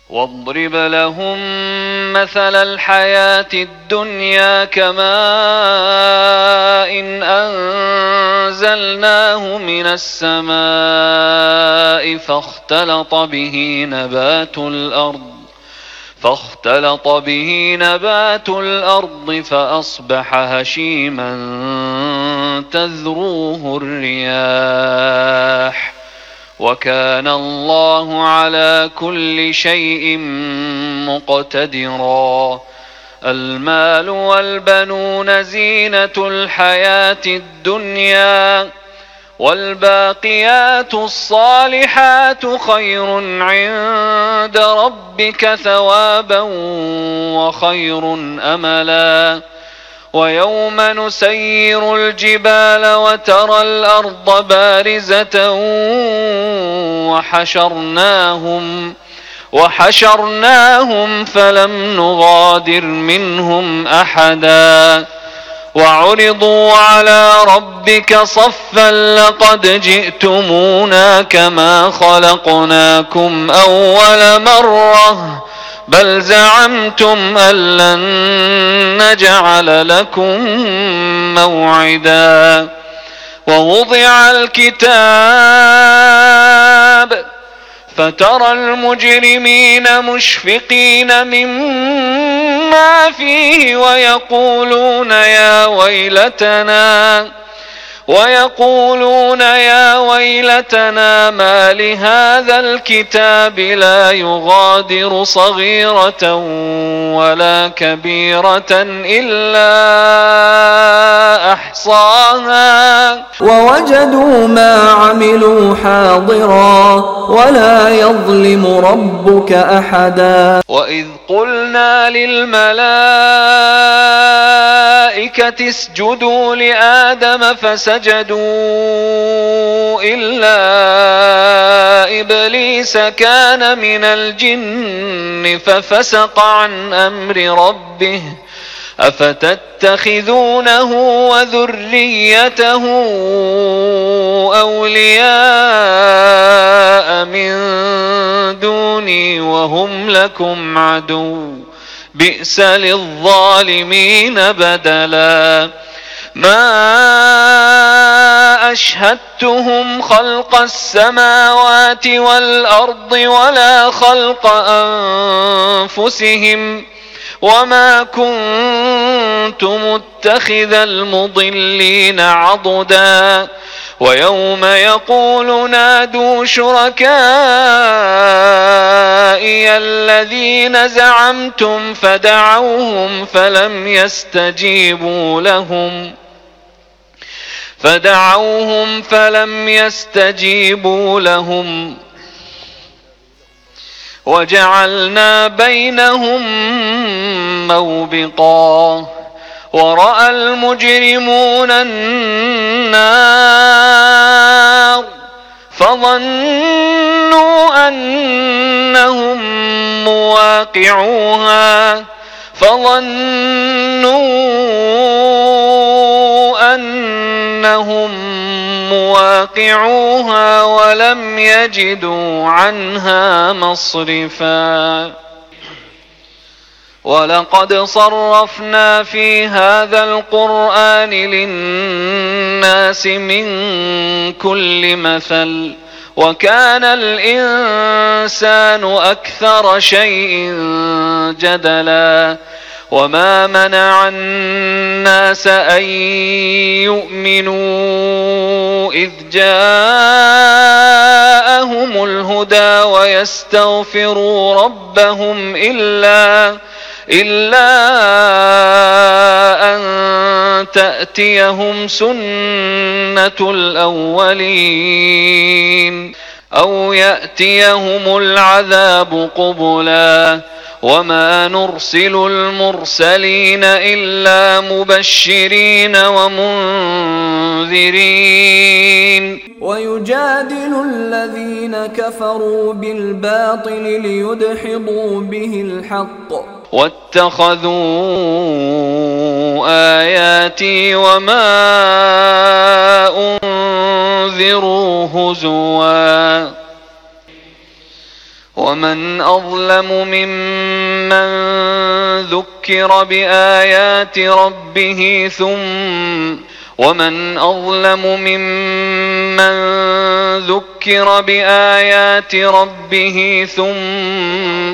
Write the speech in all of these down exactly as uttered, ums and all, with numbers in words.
واضرب لهم مثل الحياة الدنيا كماء إن أنزلناه من السماء فاختلط به نبات الأرض فاختلط به نبات الأرض فأصبح هشيما تذروه الرياح وكان الله على كل شيء مقتدرا. المال والبنون زينة الحياة الدنيا والباقيات الصالحات خير عند ربك ثوابا وخير أملا. ويوم نسير الجبال وترى الأرض بارزة وحشرناهم وحشرناهم فلم نغادر منهم أحدا وعرضوا على ربك صفا لقد جئتمونا كما خلقناكم أول مرة بل زعمتم أن لن نجعل لكم موعدا. ووضع الكتاب فترى المجرمين مشفقين مما فيه ويقولون يا ويلتنا ويقولون يا ويلتنا ما لهذا الكتاب لا يغادر صغيرة ولا كبيرة إلا أحصاها ووجدوا ما عملوا حاضرا ولا يظلم ربك أحدا. وإذ قلنا للملائكة اسجدوا لآدم فسجدوا إلا إبليس كان من الجن ففسق عن أمر ربه أفتتخذونه وذريته أولياء من دوني وهم لكم عدو بئس للظالمين بدلا. ما أشهدتهم خلق السماوات والأرض ولا خلق أنفسهم وما كنت متخذ المضلين عضدا. ويوم يقول نادوا شركائي الذين زعمتم فدعوهم فلم يستجيبوا لهم فدعوهم فلم يستجيبوا لهم وجعلنا بينهم موبقا. ورأى المجرمون النار فظنوا أنهم مواقعوها فظنوا أنهم مواقعوها ولم يجدوا عنها مصرفا. ولقد صرفنا في هذا القرآن للناس من كل مثل وكان الإنسان أكثر شيء جدلا. وما منع الناس أن يؤمنوا إذ جاءهم الهدى ويستغفروا ربهم إلا إلا أن تأتيهم سنة الأولين أو يأتيهم العذاب قبلا. وما نرسل المرسلين إلا مبشرين ومنذرين. ويجادل الذين كفروا بالباطل ليدحضوا به الحق واتخذوا آياتي وما أنذروا هزوا ومن أظلم ممن ذكر بآيات ربه ثم ومن أظلم ممن ذكر بآيات ربه ثم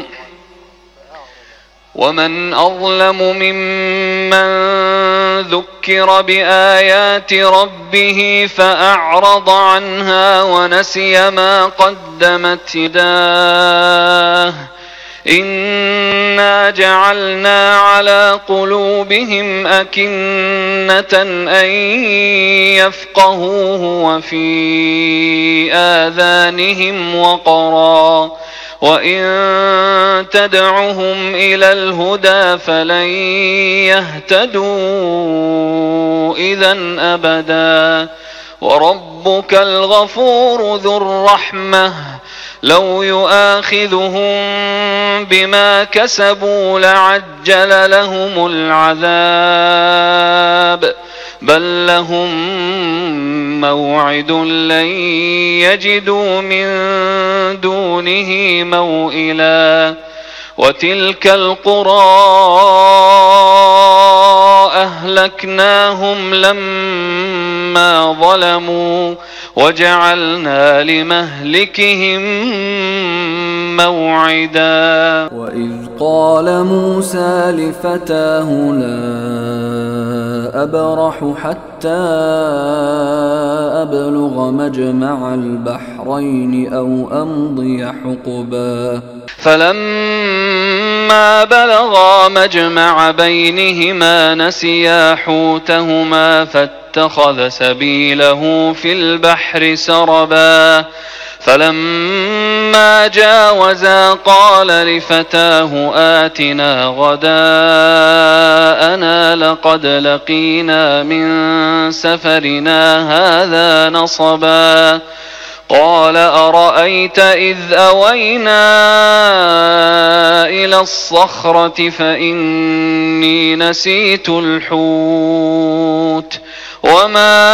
ومن أظلم ممن ذكر بآيات ربه فأعرض عنها ونسي ما قدمت يداه إنا جعلنا على قلوبهم أكنة أن يفقهوه وفي آذانهم وقرا وإن تدعهم إلى الهدى فلن يهتدوا إذن أبدا وربك الغفور ذو الرحمة لو يؤاخذهم بما كسبوا لعجل لهم العذاب بل لهم موعد لن يجدوا من دونه موئلا وتلك القرى أهلكناهم لما ظلموا وجعلنا لمهلكهم موعدا. وإذ قال موسى لفتاه لا أبرح حتى أبلغ مجمع البحرين أو أمضي حقبا فلما بلغا مجمع بينهما نسيا حوتهما فاتخذ سبيله في البحر سربا فلما جاوزا قال لفتاه آتنا غداءنا لقد لقينا من سفرنا هذا نصبا قال أرأيت إذ أوينا إلى الصخرة فإني نسيت الحوت وما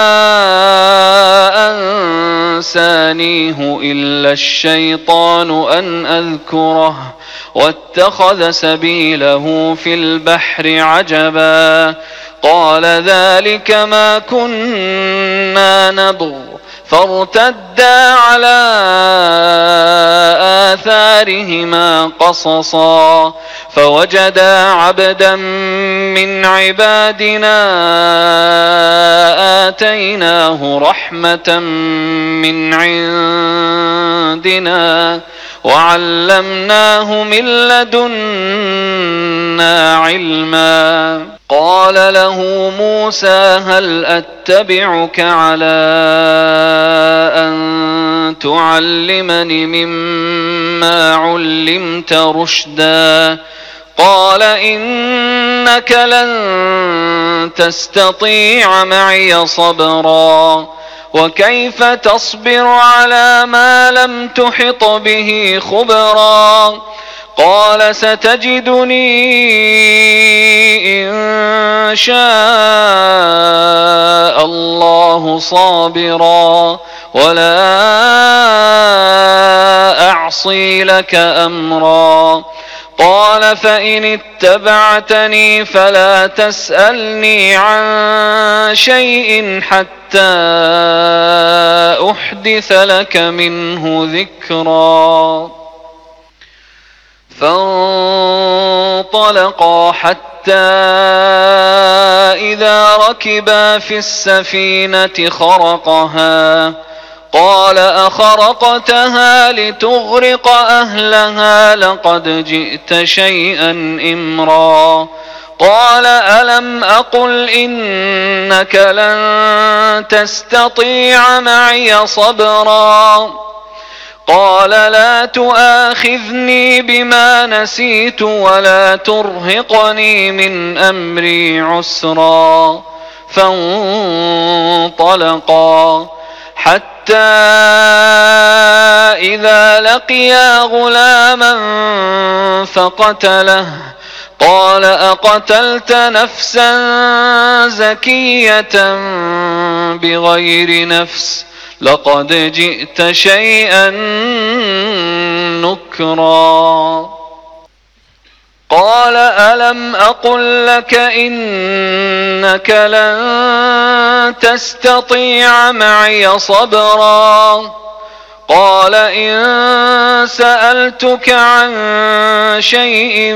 أنسانيه إلا الشيطان أن أذكره واتخذ سبيله في البحر عجبا قال ذلك ما كنا نبغ فارتدا على آثارهما قصصا فوجدا عبدا من عبادنا آتيناه رحمة من عندنا وعلمناه من لدنا علما قال له موسى هل أتبعك على أن تعلمني مما علمت رشدا قال إنك لن تستطيع معي صبرا وكيف تصبر على ما لم تحط به خبرا قال ستجدني إن شاء الله صابرا ولا أعصي لك أمرا قال فإن اتبعتني فلا تسألني عن شيء حتى أحدث لك منه ذكرا فانطلقا حتى إذا ركبا في السفينة خرقها قال أخرقتها لتغرق أهلها لقد جئت شيئا إمرا قال ألم أقل إنك لن تستطيع معي صبرا قال لا تؤاخذني بما نسيت ولا ترهقني من أمري عسرا فانطلقا حتى إذا لقيا غلاما فقتله قال أقتلت نفسا زكية بغير نفس لقد جئت شيئا نكرا قال ألم أقل لك إنك لن تستطيع معي صبرا قال إن سألتك عن شيء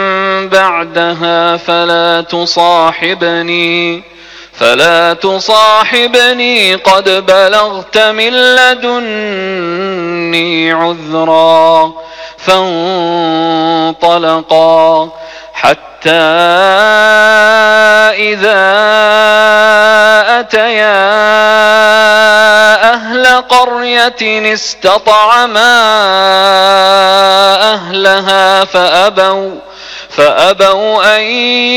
بعدها فلا تصاحبني فلا تصاحبني قد بلغت من لدني عذرا فانطلقا حتى إذا أتيا أهل قرية استطعما أهلها فأبوا فأبوا أن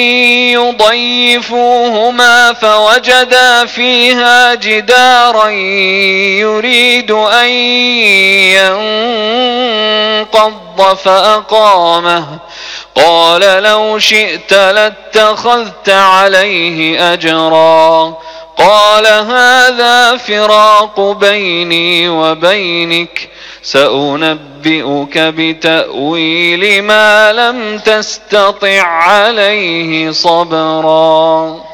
يضيفوهما فوجدا فيها جدارا يريد أن ينقض فأقامه قال لو شئت لاتخذت عليه أجرا قال هذا فراق بيني وبينك سأنبئك بتأويل ما لم تستطع عليه صبرا